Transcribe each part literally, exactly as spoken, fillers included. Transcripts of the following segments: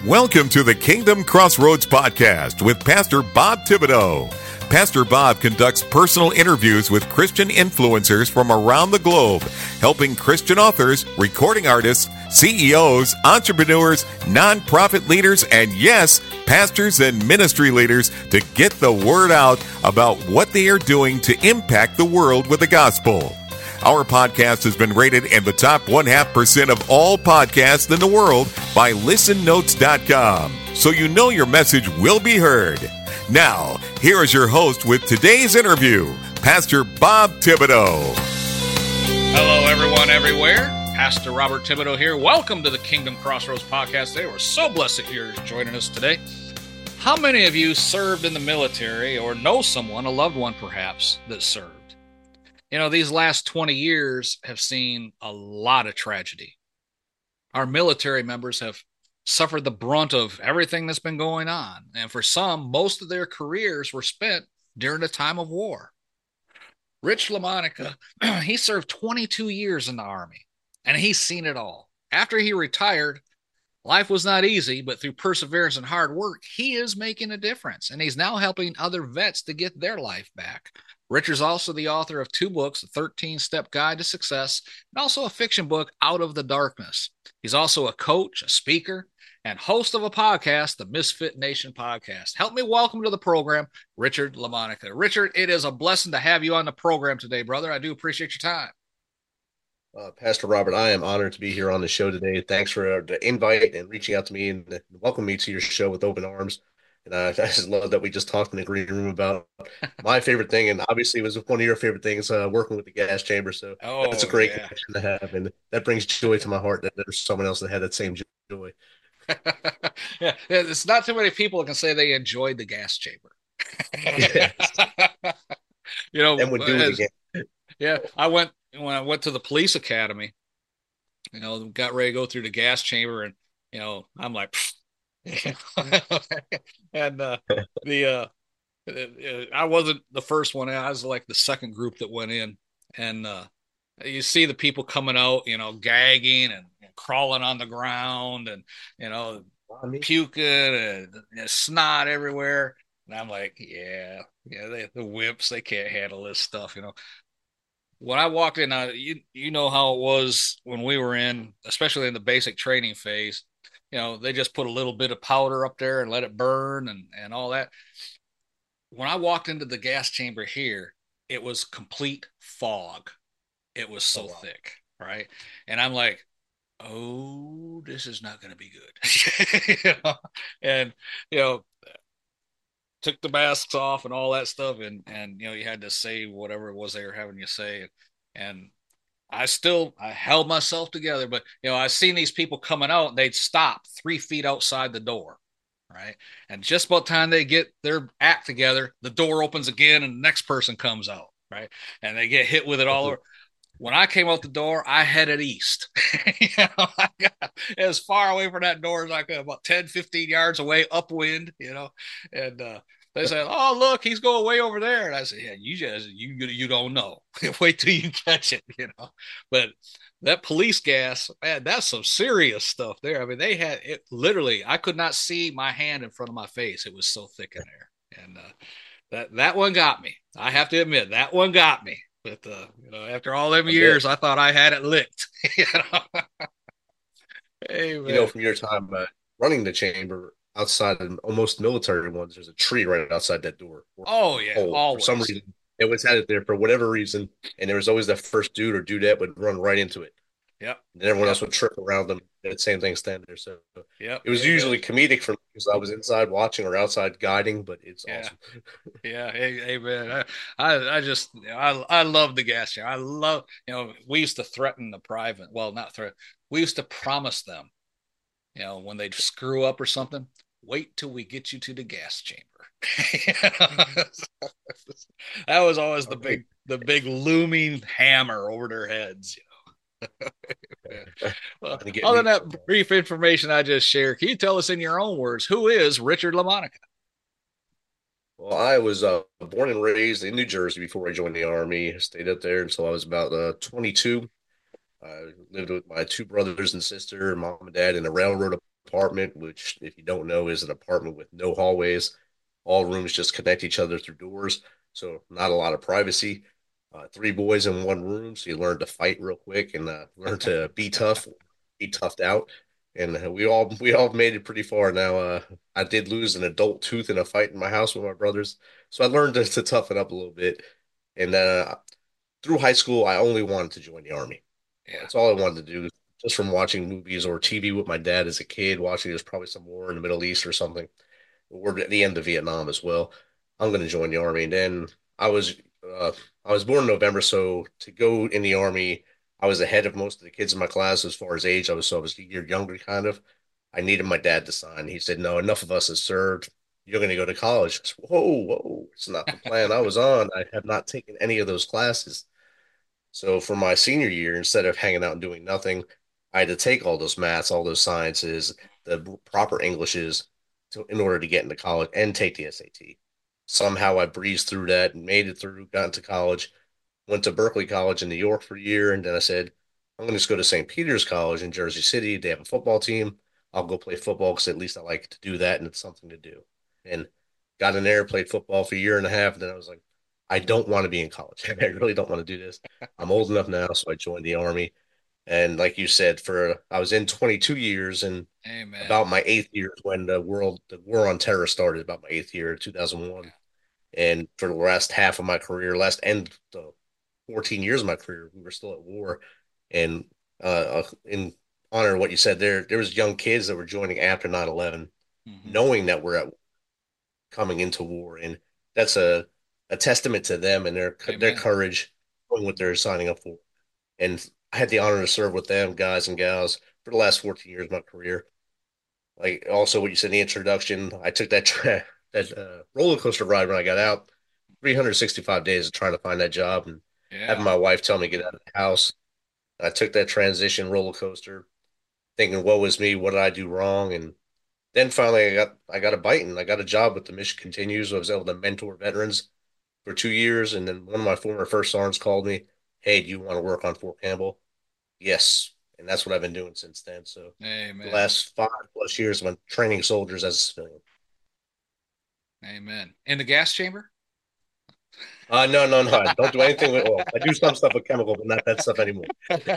Welcome to the Kingdom Crossroads Podcast with Pastor Bob Thibodeau. Pastor Bob conducts personal interviews with Christian influencers from around the globe, helping Christian authors, recording artists, C E Os, entrepreneurs, nonprofit leaders, and yes, pastors and ministry leaders to get the word out about what they are doing to impact the world with the gospel. Our podcast has been rated in the top one half percent of all podcasts in the world by listen notes dot com, so you know your message will be heard. Now, here is your host with today's interview, Pastor Bob Thibodeau. Hello, everyone, everywhere. Pastor Robert Thibodeau here. Welcome to the Kingdom Crossroads Podcast. Today, we're so blessed that you're joining us today. How many of you served in the military or know someone, a loved one perhaps, that served? You know, these last twenty years have seen a lot of tragedy. Our military members have suffered the brunt of everything that's been going on. And for some, most of their careers were spent during a time of war. Rich LaMonica, he served twenty-two years in the Army, and he's seen it all. After he retired, life was not easy, but through perseverance and hard work, he is making a difference, and he's now helping other vets to get their life back. Richard's also the author of two books, The thirteen-Step Guide to Success, and also a fiction book, Out of the Darkness. He's also a coach, a speaker, and host of a podcast, the Misfit Nation Podcast. Help me welcome to the program, Richard LaMonica. Richard, it is a blessing to have you on the program today, brother. I do appreciate your time. Uh, Pastor Robert, I am honored to be here on the show today. Thanks for the invite and reaching out to me and welcome me to your show with open arms. And uh, I just love that we just talked in the green room about my favorite thing. And obviously it was one of your favorite things, uh, working with the gas chamber. So oh, that's a great yeah. connection to have. And that brings joy to my heart that there's someone else that had that same joy. Yeah, it's not too many people that can say they enjoyed the gas chamber. You know, and would do it again. Yeah, I went when I went to the police academy. You know, got ready to go through the gas chamber, and you know, I'm like, and uh, the uh, I wasn't the first one. I was like the second group that went in, and uh, you see the people coming out, you know, gagging and, and crawling on the ground, and you know, puking and, and snot everywhere. And I'm like, yeah, yeah, they, the wimps, they can't handle this stuff, you know. When I walked in, I, you you know how it was when we were in, especially in the basic training phase. You know, they just put a little bit of powder up there and let it burn and, and all that. When I walked into the gas chamber here, it was complete fog. It was so oh, wow. thick, right? And I'm like, oh, this is not going to be good. You know? And, you know, took the masks off and all that stuff. And, and, you know, you had to say whatever it was they were having you say. And I still, I held myself together, but, you know, I seen these people coming out and they'd stop three feet outside the door. Right. And just about the time they get their act together, the door opens again and the next person comes out. Right. And they get hit with it all over. When I came out the door, I headed east. You know, I got as far away from that door as I could, about ten, fifteen yards away, upwind, you know. And uh, they said, oh, look, he's going way over there. And I said, yeah, you just, you, you don't know. Wait till you catch it, you know. But that police gas, man, that's some serious stuff there. I mean, they had it literally, I could not see my hand in front of my face. It was so thick in there. And uh, that, that one got me. I have to admit, that one got me. But, uh, you know, after all them years, I thought I had it licked. You know? Hey, man. You know, from your time uh, running the chamber outside of almost military ones, there's a tree right outside that door. Oh, yeah. Always. For some reason, it was had it there for whatever reason. And there was always that first dude or dudette would run right into it. Yep. And everyone yep. else would trip around them. And same thing standing there. So yep. it was yeah, usually yeah. comedic for me because I was inside watching or outside guiding, but it's yeah. awesome. Yeah. Hey, hey man. I, I, I just, you know, I, I love the gas chamber. I love, you know, we used to threaten the private. Well, not threaten. We used to promise them, you know, when they'd screw up or something, wait till we get you to the gas chamber. That was always the big, the big looming hammer over their heads, you know. Well, other than that brief information I just shared, can you tell us in your own words, who is Richard LaMonica? Well, I was uh, born and raised in New Jersey before I joined the Army. I stayed up there until I was about uh, twenty-two. I lived with my two brothers and sister, mom and dad, in a railroad apartment, which, if you don't know, is an apartment with no hallways. All rooms just connect each other through doors, so not a lot of privacy. Uh, three boys in one room, so you learn to fight real quick and uh, learn to be tough, be toughed out. And uh, we all we all made it pretty far. Now, uh, I did lose an adult tooth in a fight in my house with my brothers, so I learned to, to toughen up a little bit. And uh, through high school, I only wanted to join the army. Yeah. That's all I wanted to do. Just from watching movies or T V with my dad as a kid, watching there's probably some war in the Middle East or something. We're at the end of Vietnam as well. I'm going to join the army. And then I was uh, I was born in November, so to go in the army, I was ahead of most of the kids in my class as far as age. I was so I was a year younger, kind of. I needed my dad to sign. He said, "No, enough of us has served. You're going to go to college." I said, whoa, whoa! It's not the plan I was on. I have not taken any of those classes. So for my senior year, instead of hanging out and doing nothing, I had to take all those maths, all those sciences, the proper Englishes to, in order to get into college and take the S A T. Somehow I breezed through that and made it through, got into college, went to Berkeley College in New York for a year. And then I said, I'm going to just go to Saint Peter's College in Jersey City. They have a football team. I'll go play football because at least I like to do that and it's something to do. And got in there, played football for a year and a half. And then I was like, I don't want to be in college. I really don't want to do this. I'm old enough now, so I joined the army. And like you said, for I was in twenty-two years, and Amen. about my eighth year is when the world, the war on terror started. About my eighth year, two thousand one, and for the last half of my career, last end the fourteen years of my career, we were still at war. And uh, uh, in honor of what you said, there there was young kids that were joining after nine eleven, Mm-hmm. knowing that we're at coming into war, and that's a a testament to them and their their Amen. courage, knowing what they're signing up for. And I had the honor to serve with them, guys and gals, for the last fourteen years of my career. Like also what you said in the introduction, I took that tra- that uh, roller coaster ride when I got out, three hundred sixty-five days of trying to find that job and having Yeah. my wife tell me to get out of the house. I took that transition roller coaster, thinking, "What was me? What did I do wrong?" And then finally, I got I got a bite and I got a job with the Mission Continues. I was able to mentor veterans for two years, and then one of my former first sergeants called me, "Hey, do you want to work on Fort Campbell?" Yes, and that's what I've been doing since then. So the Amen. last five plus years, I've been training soldiers as a civilian. Amen. In the gas chamber? Uh, no, no, no. I don't do anything with oil. I do some stuff with chemical, but not that stuff anymore.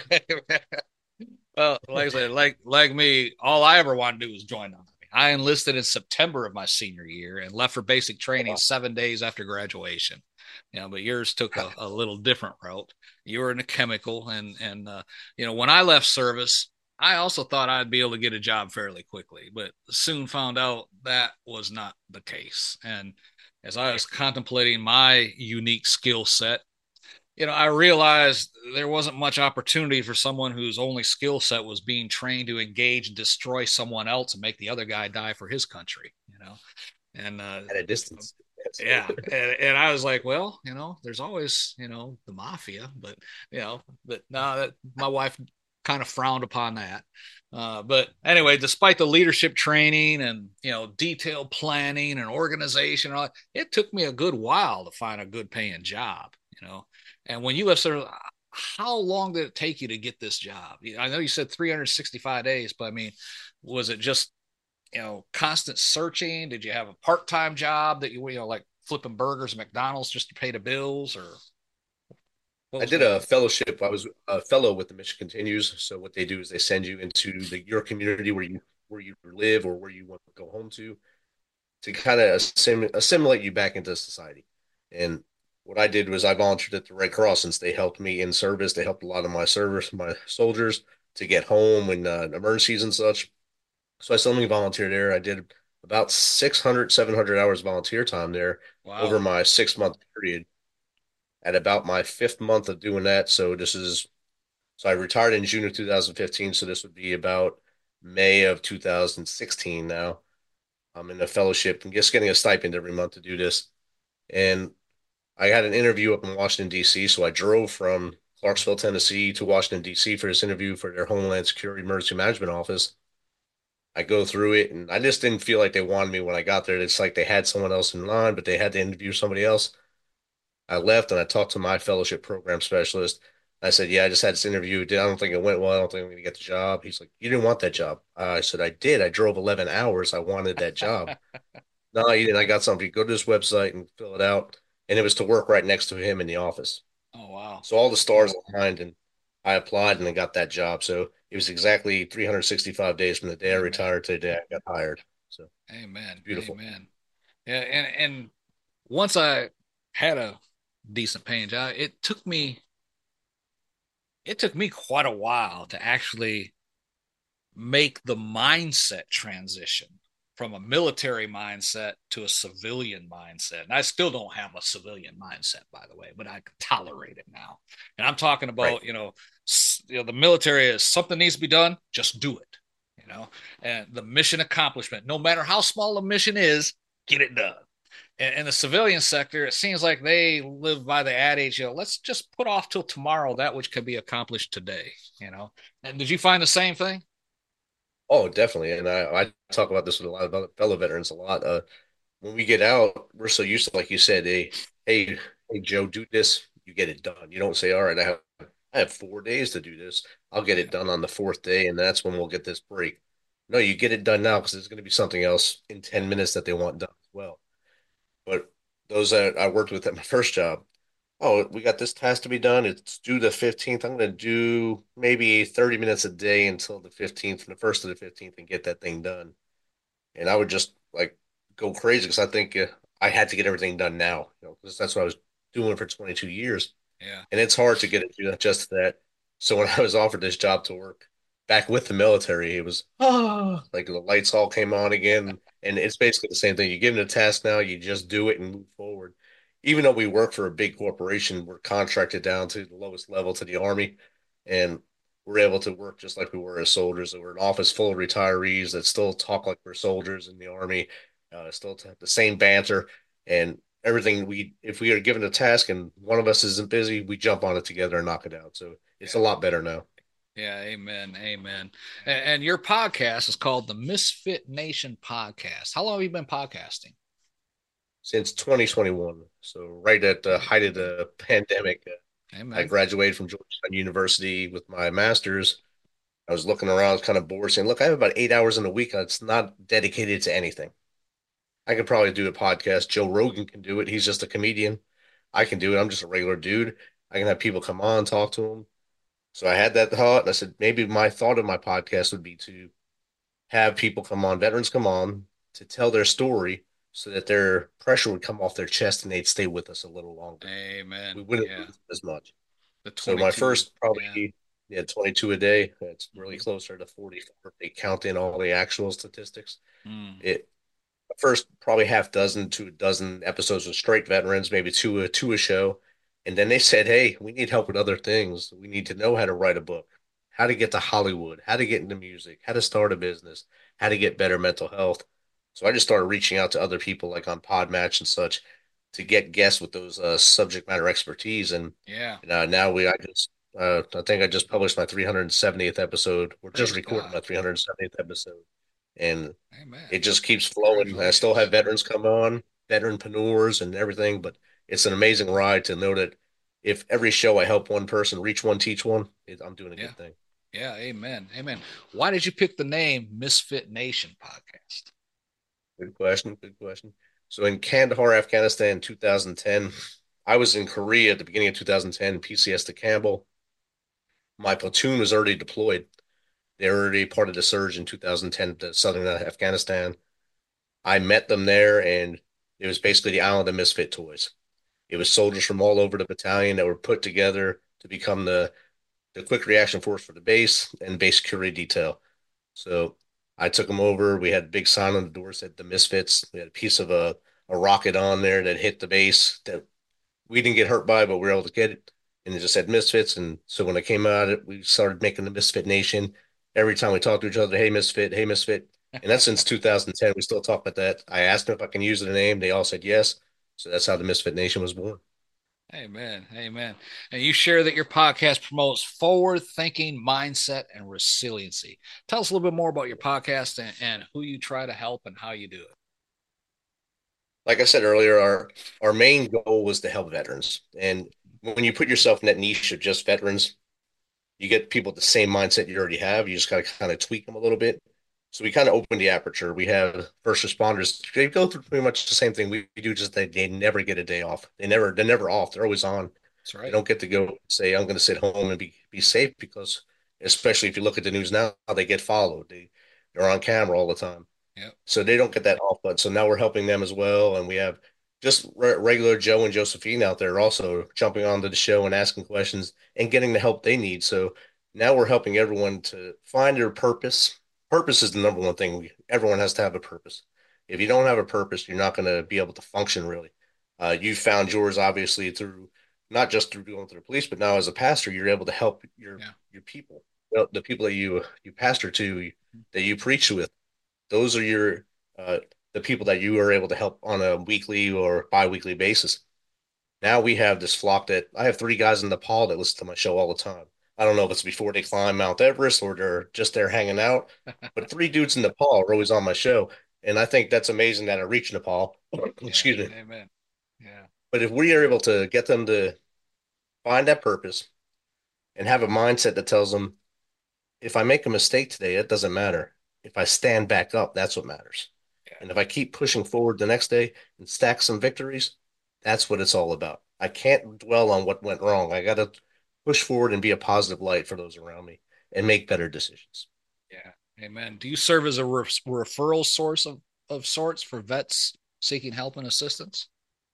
Well, like I said, like like me, all I ever wanted to do was join the army. I enlisted in September of my senior year and left for basic training seven days after graduation. You know, but yours took a, a little different route. You were in a chemical, and and uh, you know, when I left service, I also thought I'd be able to get a job fairly quickly, but soon found out that was not the case. And as I was contemplating my unique skill set, you know, I realized there wasn't much opportunity for someone whose only skill set was being trained to engage and destroy someone else and make the other guy die for his country, you know. And uh, At a distance. yeah, and, and I was like, well, you know, there's always, you know, the mafia, but you know, but no, that my wife kind of frowned upon that. Uh, but anyway, despite the leadership training and you know detailed planning and organization, and all, it took me a good while to find a good paying job. You know, and when you left there, how long did it take you to get this job? I know you said three hundred sixty-five days, but I mean, was it just you know constant searching? Did you have a part-time job that you you know like flipping burgers at McDonald's just to pay the bills, or what I was did going a on? fellowship. I was a fellow with the Mission Continues. So what they do is they send you into the, your community where you where you live or where you want to go home to to kind of assim- assimilate you back into society. And what I did was I volunteered at the Red Cross since they helped me in service. They helped a lot of my service, my soldiers to get home in uh, emergencies and such. So I suddenly volunteered there. I did about six hundred, seven hundred hours volunteer time there over Wow. my six month period. At about my fifth month of doing that, so this is so I retired in June of two thousand fifteen. So this would be about May of two thousand sixteen now. I'm in a fellowship and just getting a stipend every month to do this. And I had an interview up in Washington, D C. So I drove from Clarksville, Tennessee to Washington, D C for this interview for their Homeland Security Emergency Management Office. I go through it and I just didn't feel like they wanted me when I got there. It's like they had someone else in line, but they had to interview somebody else. I left and I talked to my fellowship program specialist. I said, yeah, I just had this interview. I don't think it went well. I don't think I'm going to get the job. He's like, you didn't want that job. Uh, I said, I did. I drove eleven hours. I wanted that job. No, you didn't. I got something. Go to this website and fill it out. And it was to work right next to him in the office. Oh, wow. So all the stars aligned and I applied and I got that job. So it was exactly three hundred sixty-five days from the day I Amen. retired to the day I got hired. So Amen. beautiful. Amen. Yeah. And, and once I had a decent paying job, it took me, it took me quite a while to actually make the mindset transition from a military mindset to a civilian mindset. And I still don't have a civilian mindset, by the way, but I can tolerate it now. And I'm talking about, right. you know, you know, the military is something needs to be done, just do it, you know, and the mission accomplishment, no matter how small the mission is, get it done. And in the civilian sector, it seems like they live by the adage, you know, let's just put off till tomorrow that which can be accomplished today, you know. And did you find the same thing? Oh, definitely. And I, I talk about this with a lot of other fellow veterans a lot. Uh, when we get out, we're so used to, like you said, hey, hey, hey, Joe, do this, you get it done. You don't say, all right, I have I have four days to do this. I'll get it done on the fourth day, and that's when we'll get this break. No, you get it done now because there's going to be something else in ten minutes that they want done as well. But those that I worked with at my first job, oh, we got this task to be done. It's due the fifteenth. I'm going to do maybe thirty minutes a day until the fifteenth, from the first to the fifteenth, and get that thing done. And I would just like go crazy because I think uh, I had to get everything done now, you know, because that's what I was doing for twenty-two years. Yeah. And it's hard to get it to just that. So when I was offered this job to work back with the military, it was, oh, like the lights all came on again. And it's basically the same thing. You give them a task now, you just do it and move forward. Even though we work for a big corporation, we're contracted down to the lowest level to the Army. And we're able to work just like we were as soldiers. And we're an office full of retirees that still talk like we're soldiers in the Army, uh, still have the same banter. And everything we if we are given a task and one of us isn't busy, we jump on it together and knock it out. So it's Yeah. a lot better now. Yeah, amen, amen. And, and your podcast is called the Misfit Nation Podcast. How long have you been podcasting? Since twenty twenty-one. So right at the height of the pandemic, uh, I graduated from Georgetown University with my master's. I was looking around, kind of bored, saying, "Look, I have about eight hours in a week. It's not dedicated to anything. I could probably do a podcast. Joe Rogan can do it. He's just a comedian. I can do it. I'm just a regular dude. I can have people come on, talk to them." So I had that thought, and I said, maybe my thought of my podcast would be to have people come on, veterans come on, to tell their story so that their pressure would come off their chest and they'd stay with us a little longer. Amen. We wouldn't yeah. lose as much. The So my first probably yeah. yeah, twenty-two a day. It's really mm-hmm. closer to forty-four. They count in all the actual statistics. Mm. It first probably half dozen to a dozen episodes with straight veterans, maybe two a two a show. And then they said, hey, we need help with other things. We need to know how to write a book, how to get to Hollywood, how to get into music, how to start a business, how to get better mental health. So I just started reaching out to other people like on Podmatch and such to get guests with those uh, subject matter expertise. And, yeah, and uh, now we, I just, uh, I think I just published my three hundred seventieth episode. We're Praise just recording God. my three hundred seventieth episode. And Amen. it just keeps flowing. I still have veterans come on, veteranpreneurs and everything, but it's an amazing ride to know that if every show I help one person reach one, teach one, it, I'm doing a yeah. good thing. Yeah, amen. Amen. Why did you pick the name Misfit Nation Podcast? Good question. Good question. So in Kandahar, Afghanistan, two thousand ten, I was in Korea at the beginning of two thousand ten, P C S to Campbell. My platoon was already deployed. They were already part of the surge in two thousand ten to southern Afghanistan. I met them there, and it was basically the island of misfit toys. It was soldiers from all over the battalion that were put together to become the, the quick reaction force for the base and base security detail. So I took them over. We had a big sign on the door that said the Misfits. We had a piece of a, a rocket on there that hit the base that we didn't get hurt by, but we were able to get it. And it just said Misfits. And so when I came out, it, we started making the Misfit Nation. Every time we talk to each other, hey, Misfit, hey, Misfit. And that's since two thousand ten. We still talk about that. I asked them if I can use the name. They all said yes. So that's how the Misfit Nation was born. Amen. Amen. And you share that your podcast promotes forward thinking mindset and resiliency. Tell us a little bit more about your podcast and, and who you try to help and how you do it. Like I said earlier, our our main goal was to help veterans. And when you put yourself in that niche of just veterans, you get people with the same mindset you already have. You just got to kind of tweak them a little bit. So we kind of open the aperture. We have first responders. They go through pretty much the same thing we do, just that they never get a day off. They never, they're never off. They're always on. That's They right. don't get to go say, I'm going to sit home and be, be safe because, especially if you look at the news now, they get followed. They, they're on camera all the time. Yeah. So they don't get that off button. So now we're helping them as well. And we have just re- regular Joe and Josephine out there also jumping onto the show and asking questions and getting the help they need. So now we're helping everyone to find their purpose. Purpose is the number one thing. We, everyone has to have a purpose. If you don't have a purpose, you're not going to be able to function really. Uh, you found yours obviously through not just through going through the police, but now as a pastor, you're able to help your Yeah. your people, well, the people that you you pastor to, that you preach with. Those are your uh, the people that you are able to help on a weekly or bi-weekly basis. Now we have this flock that I have three guys in Nepal that listen to my show all the time. I don't know if it's before they climb Mount Everest or they're just there hanging out, but three dudes in Nepal are always on my show. And I think that's amazing that I reach Nepal. Yeah. Excuse me. Amen. Yeah. But if we are able to get them to find that purpose and have a mindset that tells them, if I make a mistake today, it doesn't matter. If I stand back up, that's what matters. Yeah. And if I keep pushing forward the next day and stack some victories, that's what it's all about. I can't dwell on what went wrong. I got to push forward and be a positive light for those around me and make better decisions. Yeah. Amen. Do you serve as a re- referral source of, of sorts for vets seeking help and assistance?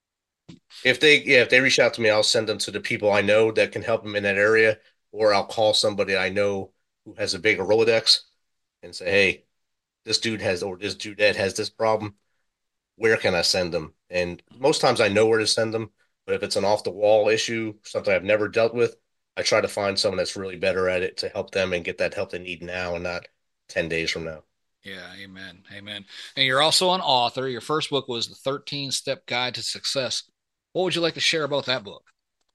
If they, yeah, if they reach out to me, I'll send them to the people I know that can help them in that area, or I'll call somebody I know who has a bigger Rolodex and say, hey, this dude has, or this dudette has this problem. Where can I send them? And most times I know where to send them, but if it's an off the wall issue, something I've never dealt with, I try to find someone that's really better at it to help them and get that help they need now and not ten days from now. Yeah, amen. Amen. And you're also an author. Your first book was The thirteen Step Guide to Success. What would you like to share about that book?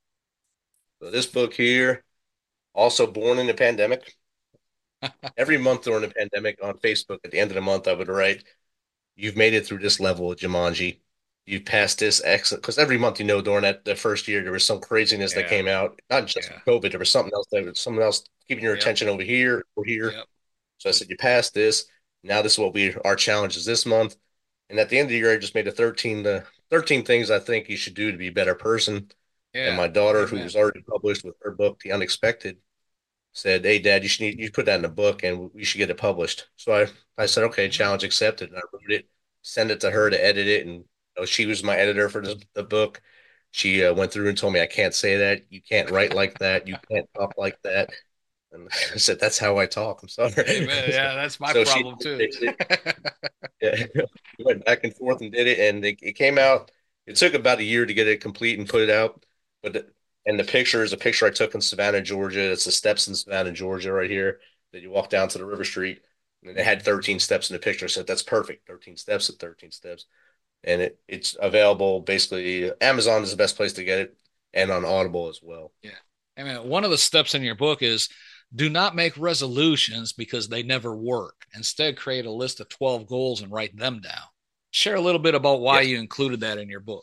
So this book here, also born in the pandemic. Every month during the pandemic on Facebook, at the end of the month, I would write, you've made it through this level of Jumanji. You've passed this excellent, because every month, you know, during that the first year, there was some craziness that Yeah. came out, not just Yeah. COVID, there was something else that was something else keeping your Yep. attention over here or here. Yep. So I said, you passed this. Now this is what we our challenge is this month. And at the end of the year, I just made a thirteen the thirteen things I think you should do to be a better person. And Yeah. my daughter, who Amen. was already published with her book, The Unexpected, said, hey, Dad, you should need, you put that in a book and we should get it published. So I, I said, okay, challenge accepted. And I wrote it, sent it to her to edit it. And you know, she was my editor for the, the book. She uh, went through and told me, I can't say that. You can't write like that. You can't talk like that. And I said, that's how I talk. I'm sorry. Amen. Yeah, that's my So she problem too. fixed it. Yeah. We went back and forth and did it. And it, it came out. It took about a year to get it complete and put it out. But the, and the picture is a picture I took in Savannah, Georgia. It's the steps in Savannah, Georgia, right here that you walk down to the river street. And it had thirteen steps in the picture. I said, that's perfect. thirteen steps at thirteen steps. And it, it's available basically. Amazon is the best place to get it and on Audible as well. Yeah. Amen. One of the steps in your book is do not make resolutions because they never work. Instead, create a list of twelve goals and write them down. Share a little bit about why Yes. you included that in your book.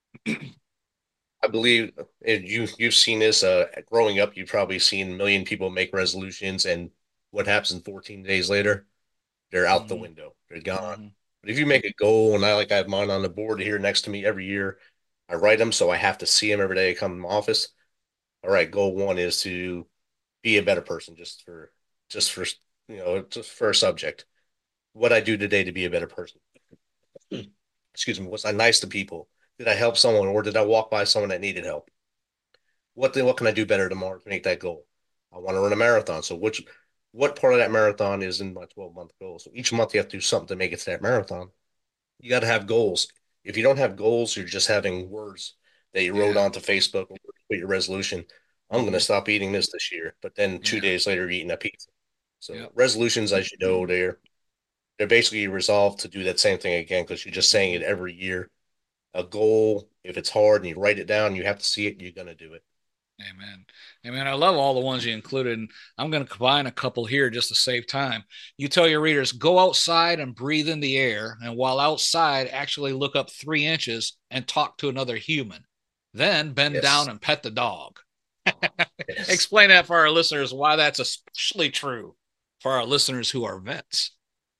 I believe and you you've seen this uh, growing up. You've probably seen a million people make resolutions, and what happens fourteen days later? They're out the Mm-hmm. window. They're gone. Mm-hmm. But if you make a goal, and I like I have mine on the board here next to me every year, I write them so I have to see them every day I come to my office. All right, goal one is to be a better person, just for just for you know just for a subject. What I do today to be a better person. Excuse me. Was I nice to people? Did I help someone, or did I walk by someone that needed help? What then? What can I do better tomorrow to make that goal? I want to run a marathon. So which what part of that marathon is in my twelve month goal? So each month you have to do something to make it to that marathon. You got to have goals. If you don't have goals, you're just having words that you wrote Yeah. onto Facebook or put your resolution. I'm going Mm-hmm. to stop eating this this year, but then two Yeah. days later, you're eating a pizza. So Yep. resolutions, as you know, they're they're basically resolved to do that same thing again because you're just saying it every year. A goal, if it's hard and you write it down, you have to see it, you're going to do it. Amen. Amen. I love all the ones you included. And I'm going to combine a couple here just to save time. You tell your readers, go outside and breathe in the air. And while outside, actually look up three inches and talk to another human. then bend Yes. down and pet the dog. Yes. Explain that for our listeners, why that's especially true for our listeners who are vets.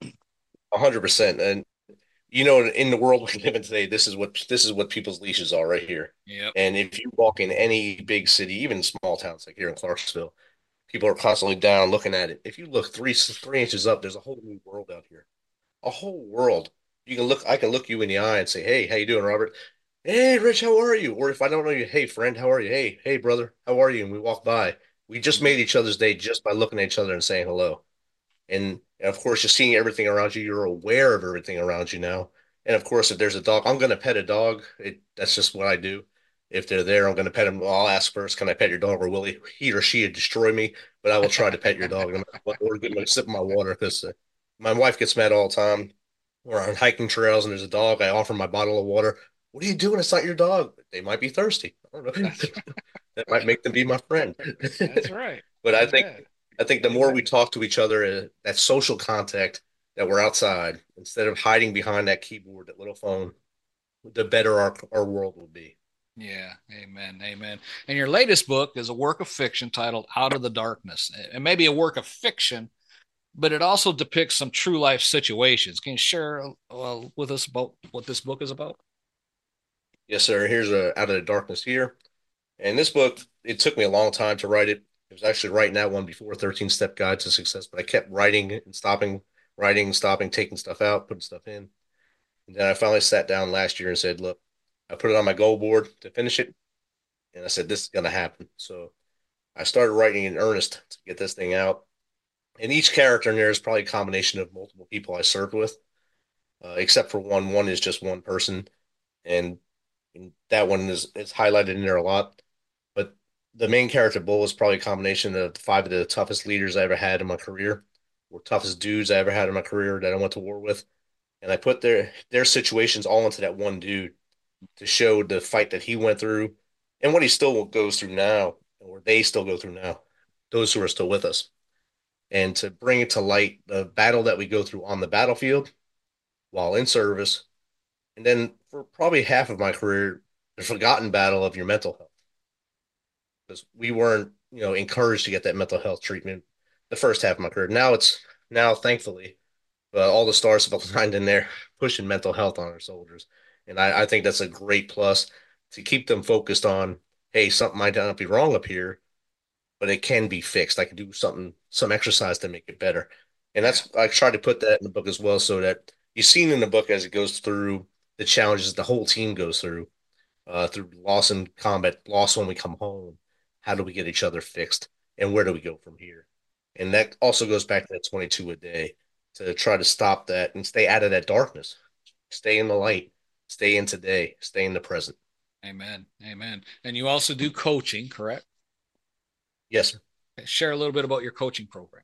A hundred percent. And you know, in the world we live in today, this is what this is what people's leashes are right here. Yep. And if you walk in any big city, even small towns like here in Clarksville, people are constantly down looking at it. If you look three three inches up, there's a whole new world out here. A whole world. You can look. I can look you in the eye and say, "Hey, how you doing, Robert? Hey, Rich, how are you?" Or if I don't know you, "Hey, friend, how are you? Hey, hey, brother, how are you?" And we walk by. We just made each other's day just by looking at each other and saying hello. And, and of course, you're seeing everything around you. You're aware of everything around you now. And of course, if there's a dog, I'm going to pet a dog. It, that's just what I do. If they're there, I'm going to pet them. I'll ask first, "Can I pet your dog?" Or will he, he or she destroy me? But I will try to pet your dog, no matter what, or give them a sip of my water, because uh, my wife gets mad all the time. We're on hiking trails and there's a dog. I offer my bottle of water. "What are you doing? It's not your dog." They might be thirsty. I don't know. That might make them be my friend. That's right. But I think Amen. I think the more we talk to each other, uh, that social contact, that we're outside instead of hiding behind that keyboard, that little phone, the better our our world will be. Yeah, amen, amen. And your latest book is a work of fiction titled Out of the Darkness. It may be a work of fiction, but it also depicts some true life situations. Can you share uh, with us about what this book is about? Yes, sir. Here's a Out of the Darkness here. And this book, it took me a long time to write it. I was actually writing that one before thirteen Step Guide to Success, but I kept writing and stopping, writing, stopping, taking stuff out, putting stuff in. And then I finally sat down last year and said, "Look, I put it on my goal board to finish it." And I said, "This is going to happen." So I started writing in earnest to get this thing out. And each character in there is probably a combination of multiple people I served with, uh, except for one. One is just one person. And, and that one is, is highlighted in there a lot. But the main character, Bull, is probably a combination of five of the toughest leaders I ever had in my career, or toughest dudes I ever had in my career that I went to war with. And I put their their situations all into that one dude to show the fight that he went through and what he still goes through now, or they still go through now, those who are still with us. And to bring it to light, the battle that we go through on the battlefield while in service, and then for probably half of my career, the forgotten battle of your mental health. Because we weren't, you know, encouraged to get that mental health treatment the first half of my career. Now it's now, thankfully, uh, all the stars have aligned in there pushing mental health on our soldiers. And I, I think that's a great plus to keep them focused on, hey, something might not be wrong up here, but it can be fixed. I can do something, some exercise to make it better. And Yeah. that's, I try to put that in the book as well, so that you've seen in the book as it goes through the challenges the whole team goes through, uh, through loss in combat, loss when we come home. How do we get each other fixed? And where do we go from here? And that also goes back to that twenty-two a day, to try to stop that and stay out of that darkness, stay in the light, stay in today, stay in the present. Amen, amen. And you also do coaching, correct? Yes, sir. Share a little bit about your coaching program.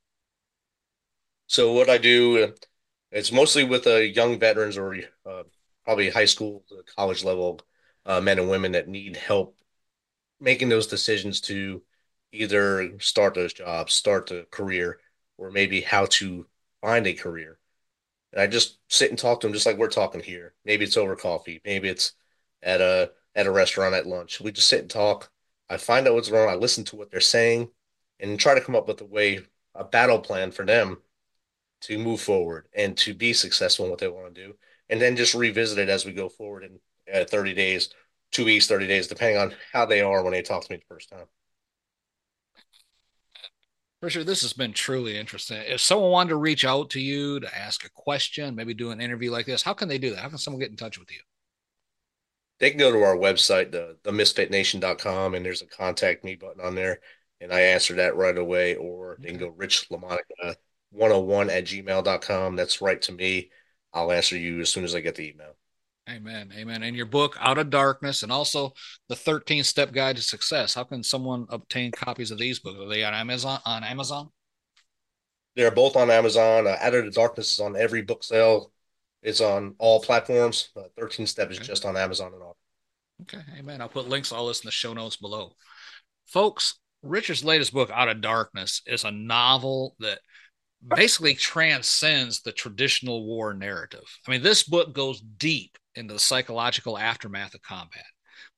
So what I do, uh, it's mostly with uh, young veterans, or uh, probably high school, to college level uh, men and women that need help making those decisions to either start those jobs, start a career, or maybe how to find a career. And I just sit and talk to them just like we're talking here. Maybe it's over coffee. Maybe it's at a at a restaurant at lunch. We just sit and talk. I find out what's wrong. I listen to what they're saying and try to come up with a way, a battle plan for them to move forward and to be successful in what they want to do. And then just revisit it as we go forward in uh, thirty days, two weeks, thirty days, depending on how they are when they talk to me the first time. Richard, this has been truly interesting. If someone wanted to reach out to you to ask a question, maybe do an interview like this, how can they do that? How can someone get in touch with you? They can go to our website, the, the misfit nation dot com, and there's a contact me button on there, and I answer that right away. Or they can Okay. go Rich LaMonica one oh one at gmail dot com. That's right to me. I'll answer you as soon as I get the email. Amen. Amen. And your book, Out of Darkness, and also the thirteen Step Guide to Success. How can someone obtain copies of these books? Are they on Amazon? On Amazon? They're both on Amazon. Uh, Out of the Darkness is on every book sale. It's on all platforms. Uh, thirteen Step is Okay. just on Amazon and all. Okay. Amen. I'll put links to all this in the show notes below. Folks, Richard's latest book, Out of Darkness, is a novel that basically transcends the traditional war narrative. I mean, this book goes deep into the psychological aftermath of combat with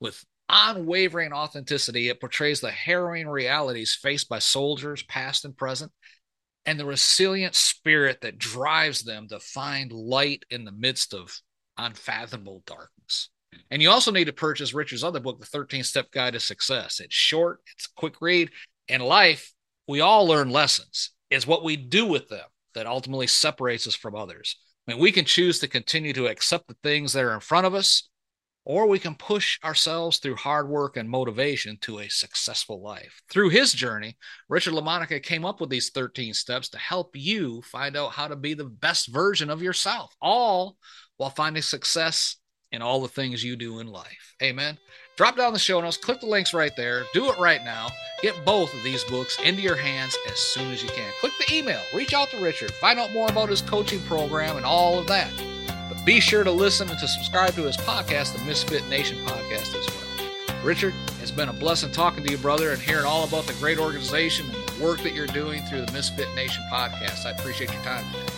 unwavering authenticity. It portrays the harrowing realities faced by soldiers, past and present, and the resilient spirit that drives them to find light in the midst of unfathomable darkness. And you also need to purchase Richard's other book, The thirteen-Step Guide to Success. It's short, it's a quick read. In life, we all learn lessons. It's what we do with them that ultimately separates us from others. I mean, we can choose to continue to accept the things that are in front of us, or we can push ourselves through hard work and motivation to a successful life. Through his journey, Richard LaMonica came up with these thirteen steps to help you find out how to be the best version of yourself, all while finding success in all the things you do in life. Amen. Drop down the show notes, click the links right there. Do it right now. Get both of these books into your hands as soon as you can. Click the email, reach out to Richard, find out more about his coaching program and all of that. But be sure to listen and to subscribe to his podcast, the Misfit Nation podcast as well. Richard, it's been a blessing talking to you, brother, and hearing all about the great organization and the work that you're doing through the Misfit Nation podcast. I appreciate your time today.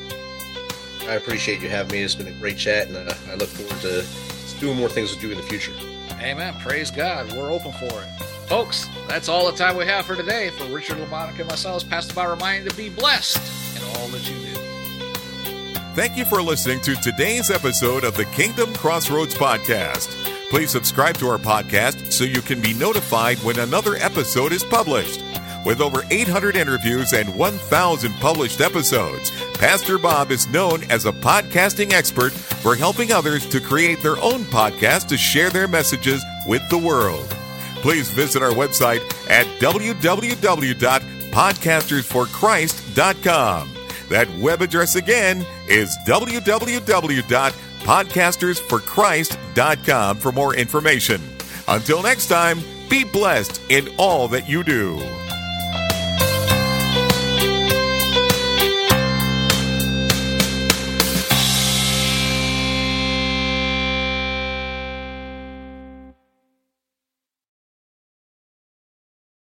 I appreciate you having me. It's been a great chat, and uh, I look forward to doing more things with you in the future. Amen. Praise God. We're open for it. Folks, that's all the time we have for today. For Richard LaMonica and myself, Pastor Bob reminding you to be blessed in all that you do. Thank you for listening to today's episode of the Kingdom Crossroads Podcast. Please subscribe to our podcast so you can be notified when another episode is published. With over eight hundred interviews and one thousand published episodes, Pastor Bob is known as a podcasting expert for helping others to create their own podcast to share their messages with the world. Please visit our website at w w w dot podcasters for christ dot com. That web address again is w w w dot podcasters for christ dot com for more information. Until next time, be blessed in all that you do.